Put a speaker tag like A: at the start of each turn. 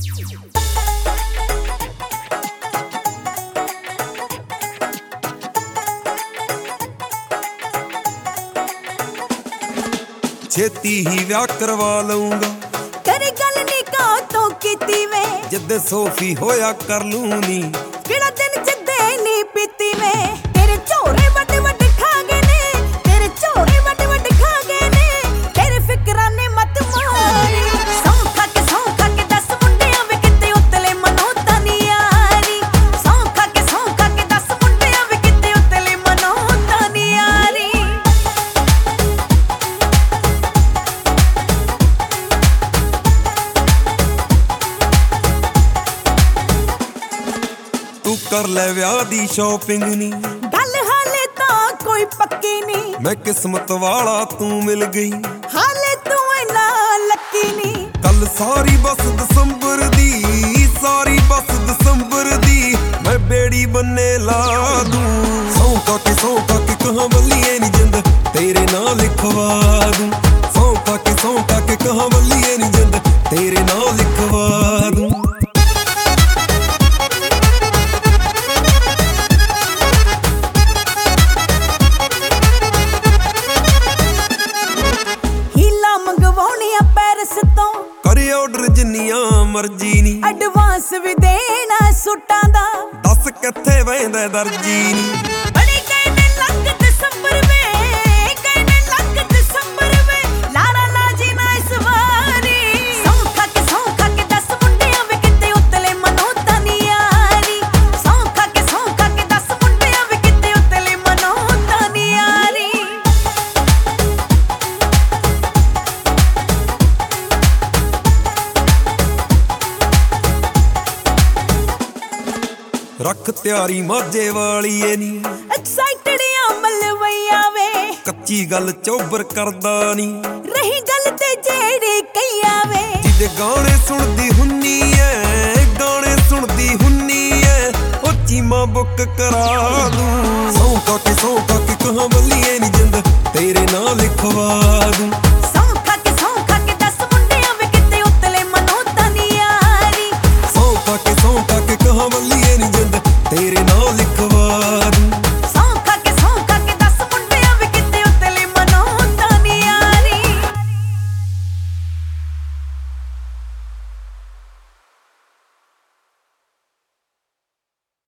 A: छेती ही व्याह करवा लूंगा
B: करे गल निकाह तो कीती वे
A: जिद्दे सोफी होया कर लूनी
B: किड़ा दिन जिद्दे नी पीती वे तेरे झोरे वड्डे वड्डे खा गए ने तेरे झोरे वड्डे वड्डे खा गए ने तेरे फिकरां ने मत मारी सौ खा के दस मुंडियां वे किते उतले मनो तानी यारी सौ खा के दस मुंडियां वे किते उतले मनो तानी यारी
A: तू कर ले व्याह दी शॉपिंग नी
B: गल हाले तां कोई पक्की नी
A: मैं किस्मत वाला तू मिल गई
B: हाले तू इना लकी नी
A: कल सारी बस दसंबर दी सारी बस दसंबर दी मैं बेड़ी बन्ने ला दूं सौंका के कहां बल्लिए नी जिंद तेरे नाल लिखवा दूं सौंका के कहां बल्लिए नी जिंद तेरे नाल लिखवा दूं करे ऑर्डर जिन्नियां मर्जी नी
B: एडवांस भी देना सूटां दा
A: दस किथे वैंदा दर्जी नी
B: बड़े गए ने लग दिसंबर में लाड़ा लाजी ना इस वारी सौ खा के दस मुंडियां वे किते उतले मनो तानी यारी सौ खा के दस मुंडियां वे किते उतले मनो तानी यारी
A: रख त्यारी माझे वाली ए नी
B: एक्साइटेड या मलवैया वे
A: कच्ची गल चौबर करदा नी
B: रही गल ते जेड़े कईया वे
A: जिदे गाने सुनदी हुन्नी ऐ गाने सुनदी हुन्नी ऐ ओ चीमा बुक करा दूं सौंका